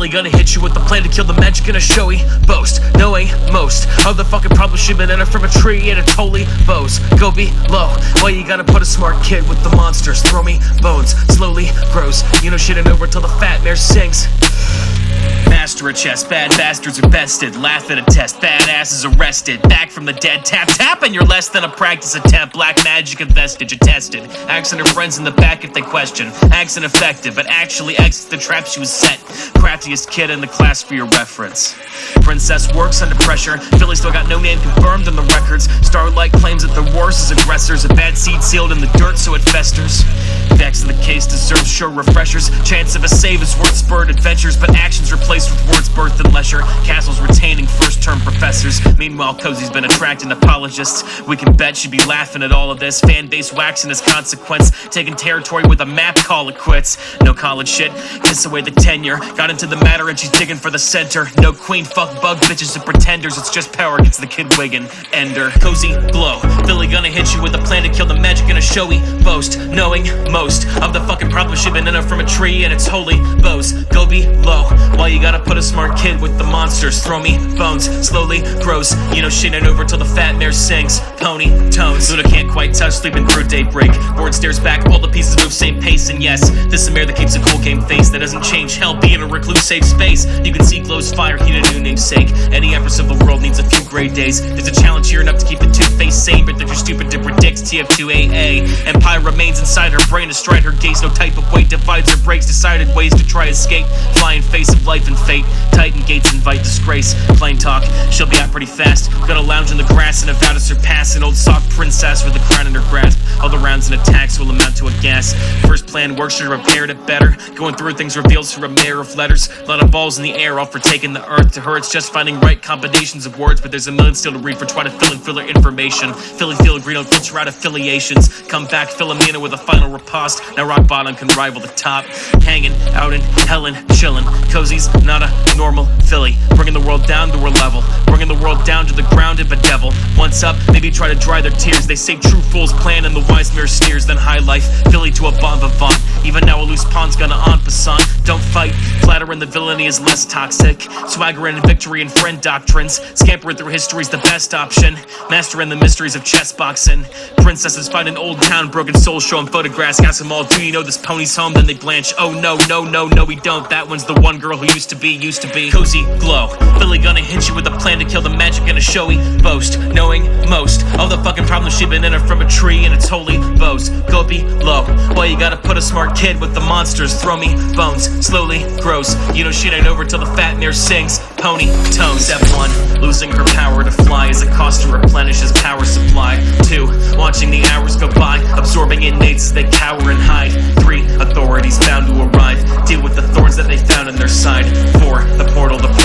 Philly gonna hit you with the plan to kill the magic in a showy boast, knowing most of the fucking problems she been in it from a tree and it's holy bows. Go be low, well you gotta put a smart kid with the monsters. Throw me bones, slowly grows. You know shit ain't over till the fat mare sings. Master a chest, bad bastards are bested. Laugh at a test, badasses arrested. Back from the dead, tap tap, and you're less than a practice attempt. Black magic and vestige attested. Asking her friends in the back if they question. Acts ineffective, but actually exits the trap she was set. Craftiest kid in the class for your reference. Princess works under pressure. Philly still got no name confirmed in the records. Starlight claims that they're worse as aggressors. A bad seed sealed in the dirt so it festers. Facts of the case deserve sure refreshers. Chance of a save is worth spurred adventures, but actions replaced with words birth and leisure. Castles retaining first-term professors. Meanwhile, Cozy's been attracting apologists. We can bet she'd be laughing at all of this. Fan base waxing as consequence. Taking territory with a map, call it quits. No college shit, kiss away the tenure. Got into the matter and she's digging for the center. No queen, fuck bug bitches and pretenders. It's just power gets the kid wiggin'. Ender, Cozy, blow. Philly gonna hit you with a plan to kill the magic in a showy boast, knowing most of the fucking problems she been in it from a tree and it's holy bows. Go be low, while you gotta put a smart kid with the monsters. Throw me bones, slowly grows. You know shit ain't over till the fat mare sings. Pony tones, Luna can't quite touch, sleeping through daybreak. Board stares back, all the pieces move same pace. And yes, this is a mare that keeps a cool game face. That doesn't change, hell be in a recluse safe space. You can see glows fire, heat a new namesake. Any empress of the world needs a few gray days. There's a challenge here enough to keep the two-faced sane, but they're too stupid to predict TF2AA. Empire remains inside her brain, astride her gaze. No type of weight divides her breaks. Decided ways to try escape. Flying face of life and fate. Titan gates invite disgrace. Plain talk, she'll be out pretty fast. Gonna lounge in the grass and vow to surpass an old soft princess with a crown in her grasp. All the rounds and attacks will amount to a gas. First plan works, should've repaired it better. Going through things reveals her a mare of letters. Lot of balls in the air, all for taking the earth. To her it's just finding right combinations of words, but there's a million still to read for trying to fill in filler information. Philly feel green, don't filter out affiliations. Come back Philomena with a final riposte. Now rock bottom can rival the top. Hanging out in hell and chillin'. Cozy's not a normal Philly, bringing the world down to her level, bringing the world down to the ground and bedevil. Once up, maybe try to dry their tears. They say true fools plan and the wise mirror sneers. Then high life, Philly to a bon vivant. Even now a loose pawn's gonna en passant. Don't fight, flattering the villainy is less toxic. Swaggering victory and friend doctrines. Scampering through history's the best option. Mastering the mysteries of chess boxing. Princesses find an old town, broken souls show them photographs. Ask them all, do you know this pony's home? Then they blanch. Oh no, no, no, no we don't. That one's the one girl who used to be. Cozy glow, Philly gonna hit you with a plan to kill the magic in a showy boast, knowing most of the fucking problems she been in it from a tree and it's holy bows. Go be low, well you gotta put a smart kid with the monsters. Throw me bones, slowly grows. You know shit ain't over till the fat mare sings. Pony tones. Step 1, losing her power to fly is a cost to replenish his power supply. 2, watching the hours go by, absorbing inmates as they cower and hide. 3, authorities bound to arrive, deal with the thorns that they found on their side. 4, the portal to